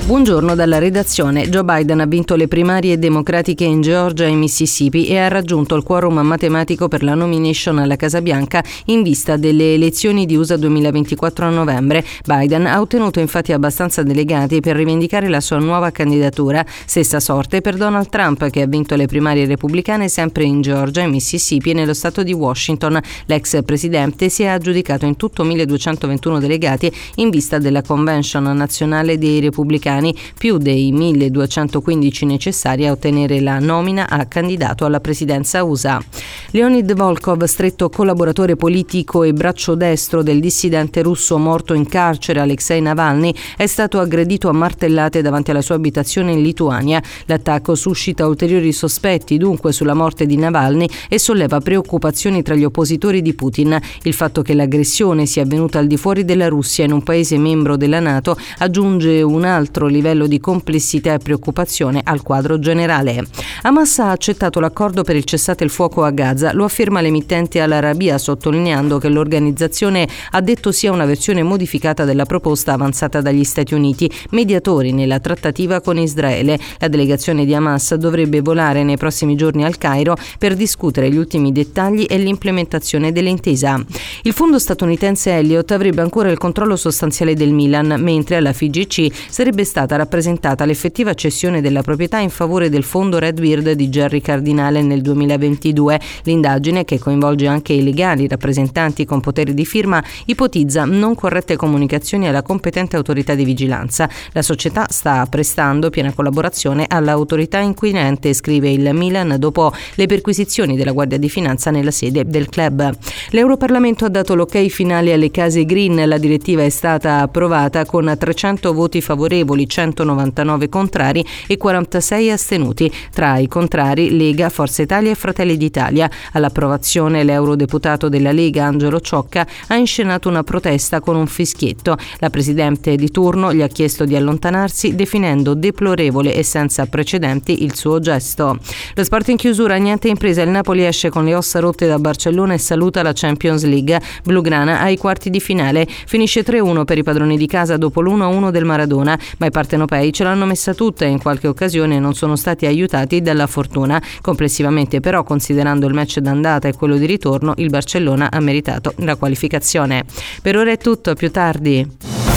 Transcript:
Buongiorno dalla redazione. Joe Biden ha vinto le primarie democratiche in Georgia e Mississippi e ha raggiunto il quorum matematico per la nomination alla Casa Bianca in vista delle elezioni di USA 2024 a novembre. Biden ha ottenuto infatti abbastanza delegati per rivendicare la sua nuova candidatura. Stessa sorte per Donald Trump, che ha vinto le primarie repubblicane sempre in Georgia e Mississippi e nello stato di Washington. L'ex presidente si è aggiudicato in tutto 1221 delegati in vista della convention nazionale dei repubblicani, più dei 1215 necessari a ottenere la nomina a candidato alla presidenza USA. Leonid Volkov, stretto collaboratore politico e braccio destro del dissidente russo morto in carcere Alexei Navalny, è stato aggredito a martellate davanti alla sua abitazione in Lituania. L'attacco suscita ulteriori sospetti dunque sulla morte di Navalny e solleva preoccupazioni tra gli oppositori di Putin. Il fatto che l'aggressione sia avvenuta al di fuori della Russia in un paese membro della NATO aggiunge un altro livello di complessità e preoccupazione al quadro generale. Hamas ha accettato l'accordo per il cessate il fuoco a Gaza, lo afferma l'emittente Al Arabiya, sottolineando che l'organizzazione ha detto sia una versione modificata della proposta avanzata dagli Stati Uniti, mediatori nella trattativa con Israele. La delegazione di Hamas dovrebbe volare nei prossimi giorni al Cairo per discutere gli ultimi dettagli e l'implementazione dell'intesa. Il fondo statunitense Elliott avrebbe ancora il controllo sostanziale del Milan, mentre alla FIGC sarebbe stata rappresentata l'effettiva cessione della proprietà in favore del fondo Redbird di Jerry Cardinale nel 2022. L'indagine, che coinvolge anche i legali rappresentanti con poteri di firma, ipotizza non corrette comunicazioni alla competente autorità di vigilanza. La società sta prestando piena collaborazione all'autorità inquirente, scrive il Milan dopo le perquisizioni della Guardia di Finanza nella sede del club. L'Europarlamento ha dato l'ok finale alle case green. La direttiva è stata approvata con 300 voti favorevoli, 199 contrari e 46 astenuti. Tra i contrari Lega, Forza Italia e Fratelli d'Italia. All'approvazione l'eurodeputato della Lega Angelo Ciocca ha inscenato una protesta con un fischietto. La presidente di turno gli ha chiesto di allontanarsi, definendo deplorevole e senza precedenti il suo gesto. Lo sport in chiusura, niente impresa, il Napoli esce con le ossa rotte da Barcellona e saluta la Champions League. Blugrana ai quarti di finale, finisce 3-1 per i padroni di casa dopo l'1-1 del Maradona, ma i partenopei ce l'hanno messa tutta e in qualche occasione non sono stati aiutati dalla fortuna. Complessivamente però, considerando il match d'andata e quello di ritorno, il Barcellona ha meritato la qualificazione. Per ora è tutto, a più tardi.